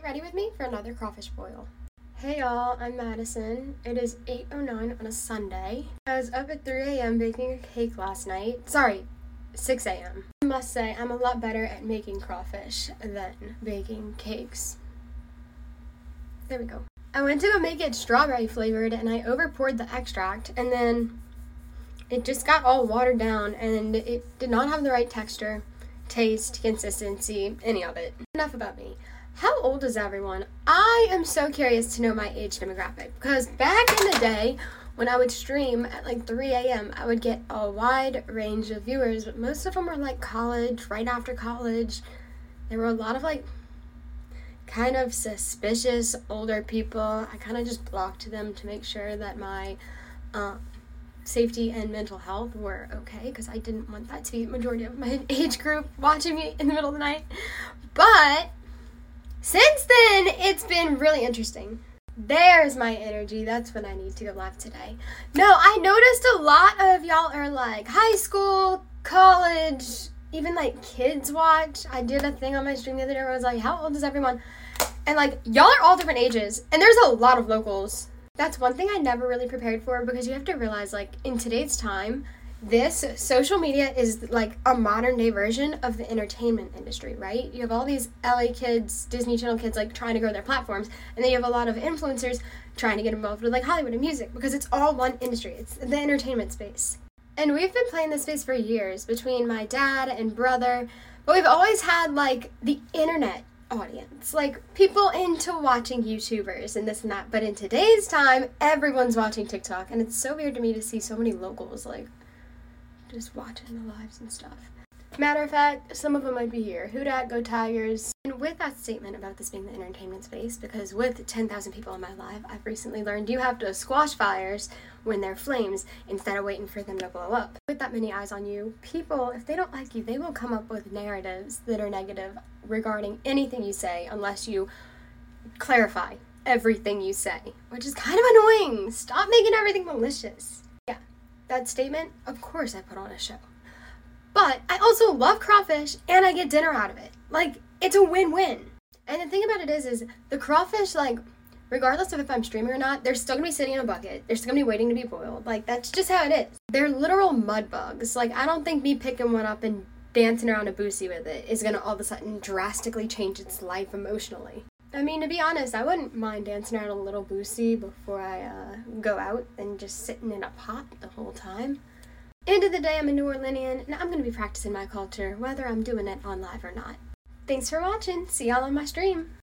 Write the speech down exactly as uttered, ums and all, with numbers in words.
ready with me for another crawfish boil. Hey y'all, I'm Madison. It is eight oh nine on a Sunday. I was up at three a.m. baking a cake last night. Sorry, six a.m. I must say, I'm a lot better at making crawfish than baking cakes. There we go. I went to go make it strawberry flavored and I over poured the extract and then it just got all watered down and it did not have the right texture, taste, consistency, any of it. Enough about me. How old is everyone? I am so curious to know my age demographic because back in the day when I would stream at like three a.m. I would get a wide range of viewers, but most of them were like college, right after college. There were a lot of like kind of suspicious older people. I kind of just blocked them to make sure that my um, safety and mental health were okay because I didn't want that to be the majority of my age group watching me in the middle of the night. But since then, it's been really interesting. There's my energy. That's when I need to go live today. No, I noticed a lot of y'all are like high school, college, even like kids watch. I did a thing on my stream the other day where I was like, how old is everyone? And like, y'all are all different ages. And there's a lot of locals. That's one thing I never really prepared for because you have to realize like in today's time, this social media is like a modern day version of the entertainment industry, right? You have all these L A kids, Disney Channel kids like trying to grow their platforms, and then you have a lot of influencers trying to get involved with like Hollywood and music because it's all one industry. It's the entertainment space. And we've been playing this space for years between my dad and brother, but we've always had like the internet audience, like people into watching YouTubers and this and that. But in today's time, everyone's watching TikTok, and it's so weird to me to see so many locals like just watching the lives and stuff. Matter of fact, some of them might be here. Who dat, go Tigers. And with that statement about this being the entertainment space, because with ten thousand people in my life, I've recently learned you have to squash fires when they're flames instead of waiting for them to blow up. With that many eyes on you, people, if they don't like you, they will come up with narratives that are negative regarding anything you say unless you clarify everything you say, which is kind of annoying. Stop making everything malicious. That statement, of course I put on a show. But I also love crawfish and I get dinner out of it. Like, it's a win-win. And the thing about it is, is the crawfish, like, regardless of if I'm streaming or not, they're still gonna be sitting in a bucket. They're still gonna be waiting to be boiled. Like, that's just how it is. They're literal mud bugs. Like, I don't think me picking one up and dancing around a Boosie with it is gonna all of a sudden drastically change its life emotionally. I mean, to be honest, I wouldn't mind dancing around a little Boosie before I uh, go out and just sitting in a pot the whole time. End of the day, I'm a New Orleanian, and I'm going to be practicing my culture, whether I'm doing it on live or not. Thanks for watching. See y'all on my stream.